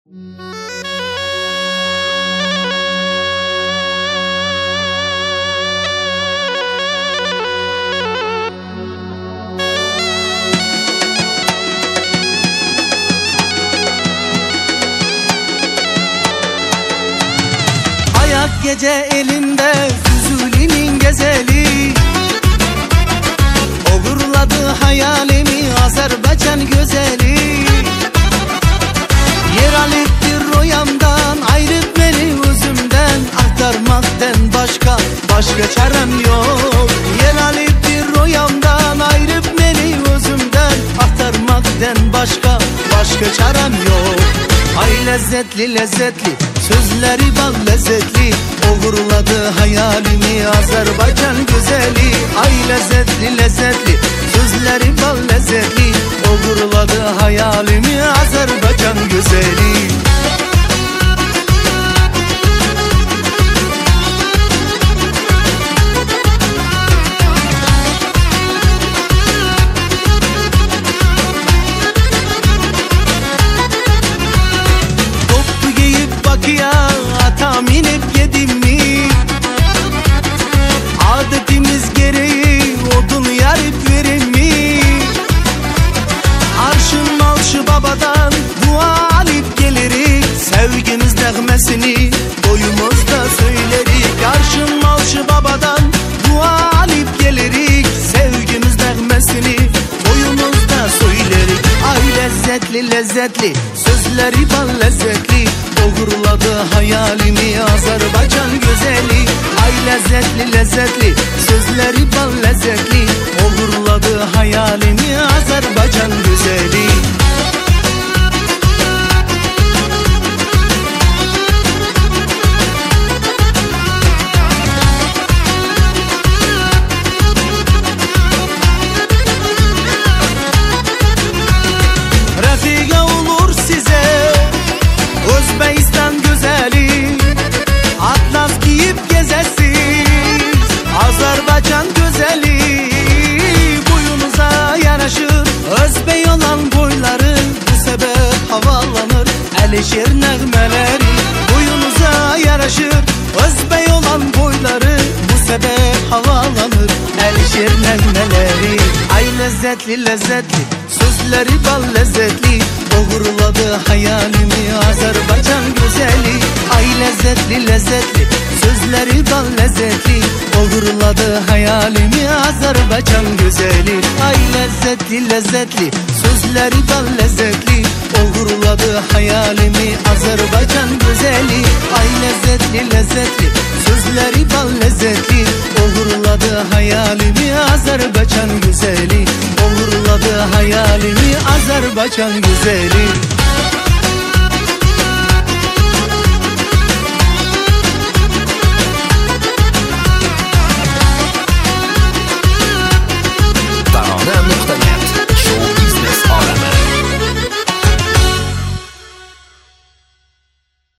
Hayat gece elinde Füzuli'nin gezeli, olurladı hayalimi Azerbaycan güzeli. Yer alıptır royamdan, ayrıp beni özümden, aktarmaktan başka çarem yok. Yer alıptır royamdan, ayrıp beni özümden, aktarmaktan başka çarem yok. Ay lezzetli lezzetli, sözleri bal lezzetli, uğurladı hayalimi Azerbaycan güzeli. Ay lezzetli lezzetli, sözleri bal lezzetli, uğurladı hayalimi Azerbaycan güzeli. Ya atam inip yedim mi? Adetimiz gereği odun yarıp verin mi? Arşın malşı babadan dua alıp gelirik, sevgimiz nağmesini boyumuzda söylerik. Arşın malşı babadan dua alıp gelirik, sevgimiz nağmesini boyumuzda söylerik. Ay lezzetli lezzetli, sözleri bal lezzetli, uğurladı hayalimi Azerbaycan güzeli. Ay lezzetli lezzetli, sözleri bal lezzetli, uğurladı hayalimi Azerbaycan güzeli. Refika olur size Özbekistan güzeli, atlas giyip gezesiz Azerbaycan güzeli. Boyunuza yaraşır Özbek olan boyları, bu sebep havalanır Əlişir nəğmələri. Boyunuza yaraşır Özbek olan boyları, bu sebep havalanır Əlişir nəğmələri. Ay lezzetli lezzetli, sözleri bal lezzetli, uğurladı hayalimi Azerbaycan güzeli. Ay lezzetli lezzetli, sözleri bal lezzetli, uğurladı hayalimi Azerbaycan güzeli. Ay lezzetli lezzetli, sözleri bal lezzetli, uğurladı hayalimi Azerbaycan güzeli. Ay lezzetli lezzetli, sözleri bal lezzetli, uğurladı hayalimi Azerbaycan güzeli. Uğurladı hayalimi Azerbaycan güzeli.